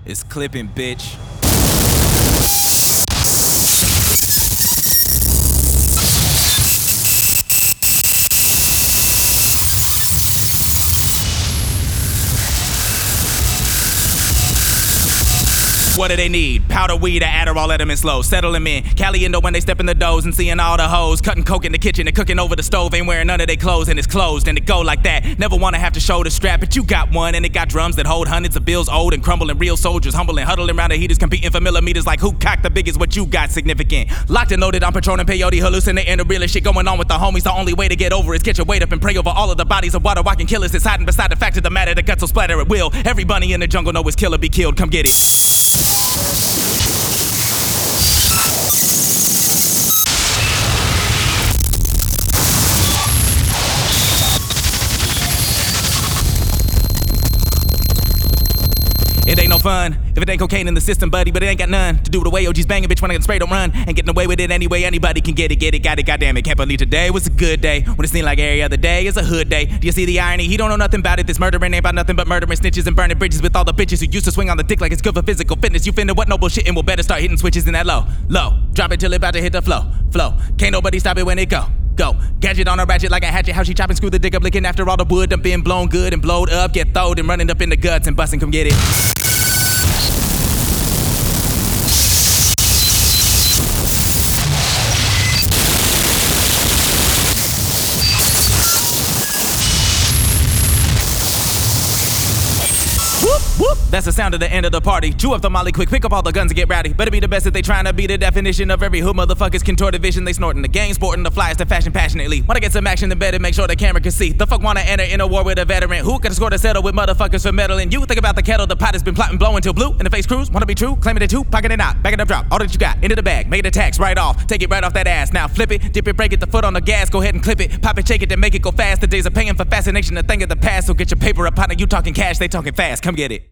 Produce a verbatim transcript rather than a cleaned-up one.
It's clipping, bitch. What do they need? Powder weed or Adderall, let them in slow. Settle them in. Caliendo when they step in the doors and seeing all the hoes. Cutting coke in the kitchen and cooking over the stove. Ain't wearing none of their clothes and it's closed and it go like that. Never wanna have to show the strap, but you got one and it got drums that hold hundreds of bills old and crumbling real soldiers. Humbling, huddling around the heaters, competing for millimeters like who cocked the biggest, what you got significant. Locked and loaded on Patron and peyote, hallucinating the realest shit going on with the homies. The only way to get over is get your weight up and pray over all of the bodies of water walking killers that's hiding beside the fact of the matter. The guts will splatter at will. Every bunny in the jungle know his killer be killed. Come get it. It ain't no fun if it ain't cocaine in the system, buddy, but it ain't got none to do with the way O G's banging, bitch, when I get sprayed, don't run. Ain't getting away with it anyway, anybody can get it, get it, got it, goddamn it. Can't believe today was a good day, when it seemed like every other day is a hood day. Do you see the irony? He don't know nothing about it, this murdering ain't about nothing but murdering snitches and burning bridges with all the bitches who used to swing on the dick like it's good for physical fitness. You finna what no bullshit and we'll better start hitting switches in that low, low. Drop it till it about to hit the flow, flow. Can't nobody stop it when it go. Go, gadget on a ratchet like a hatchet. How she chop and screw the dick up, licking after all the wood done been blown good and blowed up. Get throwed and running up in the guts and busting, come get it. Whoop, whoop. That's the sound of the end of the party. Chew up the molly quick, pick up all the guns and get rowdy. Better be the best that they trying to be the definition of every hood motherfuckers contorted vision. They snorting the game, sporting the flyers to fashion passionately. Wanna get some action, then better make sure the camera can see. The fuck wanna enter in a war with a veteran? Who could score to settle with motherfuckers for meddling? You think about the kettle, the pot has been plotting, blowing till blue. In the face cruise, wanna be true, claiming it too, pocket it out, back it up, drop all that you got into the bag, make it a tax right off, take it right off that ass. Now flip it, dip it, break it, the foot on the gas, go ahead and clip it, pop it, shake it, then make it go fast. The days of paying for fascination, a thing of the past. So get your paper up, partner, you talking cash, they talking fast. Come get it.